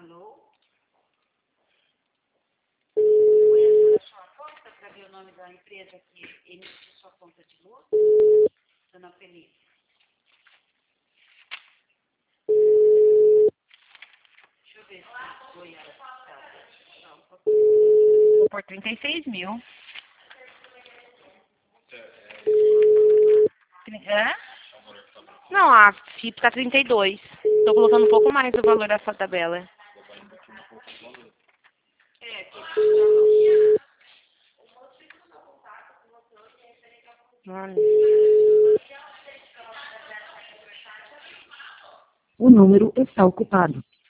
Alô? Conhece a sua conta para ver o nome da empresa que emite sua conta de luz? Dona Felipe. Deixa eu ver se foi a... Por 36 mil. Hã? Não, a FIP tá 32. Tô colocando um pouco mais o valor dessa tabela. É, que Olha. O número está ocupado.